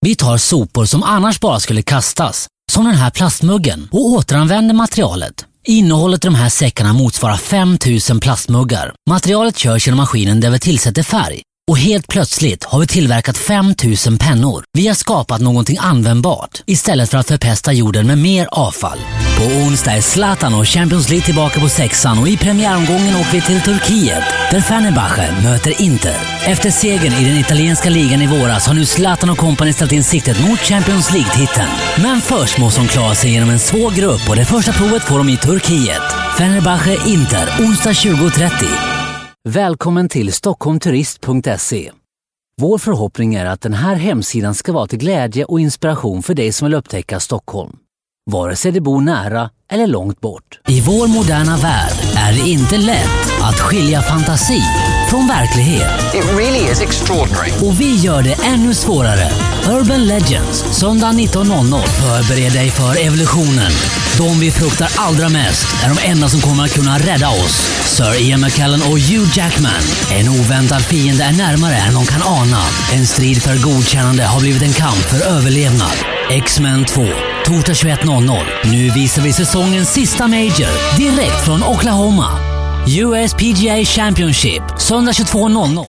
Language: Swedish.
Vi tar sopor som annars bara skulle kastas, som den här plastmuggen, och återanvänder materialet. Innehållet i de här säckarna motsvarar 5000 plastmuggar. Materialet körs genom maskinen där vi tillsätter färg. Och helt plötsligt har vi tillverkat 5000 pennor. Vi har skapat någonting användbart istället för att förpesta jorden med mer avfall. På onsdag är Zlatan och Champions League tillbaka på sexan och i premiäromgången åker vi till Turkiet där Fenerbahce möter Inter. Efter segern i den italienska ligan i våras har nu Zlatan och kompani ställt in siktet mot Champions League-titeln. Men först måste de klara sig genom en svår grupp och det första provet får de i Turkiet. Fenerbahce Inter, onsdag 20:30. Välkommen till stockholmturist.se. Vår förhoppning är att den här hemsidan ska vara till glädje och inspiration för dig som vill upptäcka Stockholm. Vare sig du bor nära eller långt bort. I vår moderna värld är det inte lätt att skilja fantasi från verklighet. It really is extraordinary. Och vi gör det ännu svårare. Urban Legends, söndag 19:00. Förbered dig för evolutionen. De vi fruktar allra mest är de enda som kommer att kunna rädda oss. Sir Ian McKellen och Hugh Jackman. En oväntad fiende är närmare än de kan ana. En strid för godkännande har blivit en kamp för överlevnad. X-Men 2, torsdag 21:00. Nu visar vi säsongens sista major direkt från Oklahoma. US PGA Championship, söndag 22:00.